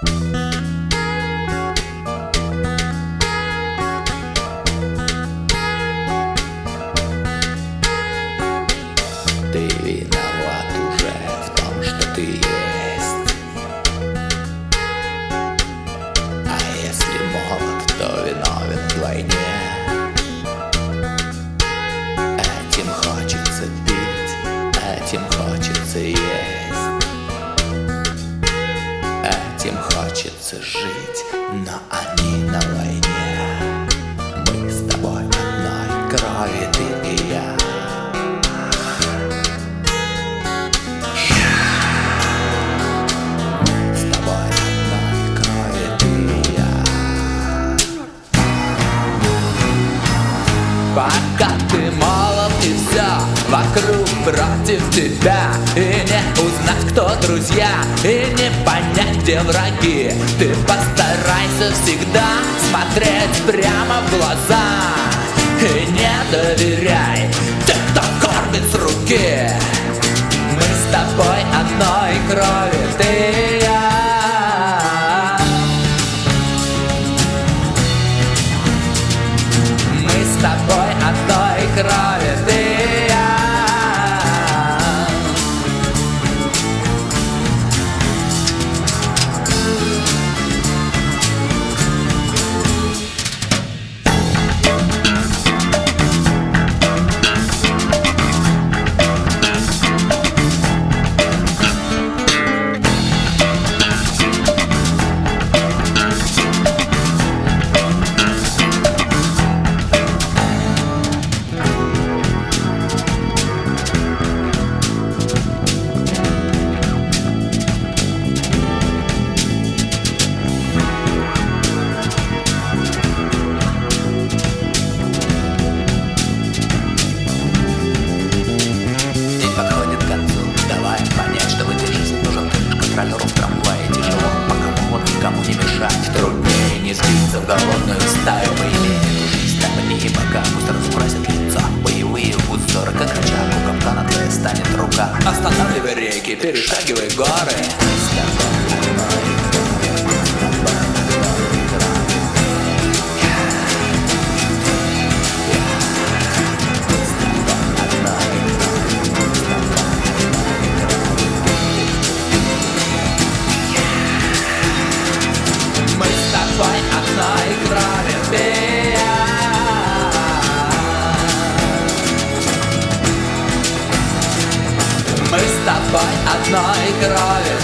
Ты виноват уже в том, что ты есть. А если молод, то виновен вдвойне. Этим хочется пить, этим хочется есть, этим хочется жить, но они на войне. Мы с тобой одной крови, ты и я. Пока ты молод и все вокруг против тебя, и не узнать, кто друзья, и не понять, где враги, ты постарайся всегда смотреть прямо в глаза и не доверяй тем, кто кормит с руки. Мы с тобой одной крови, ты и я. С тобой одной крови, ты и я. В трамвае тяжело, пока молод, никому не мешать. Труднее не сбиться в голодную стаю. Поимей эту жизнь, там они пока пусть разукрасят лица. Боевые узоры, как рычаг, у капкана твоя станет рука. Останавливай реки, перешагивай горы. Мы с тобой одной крови.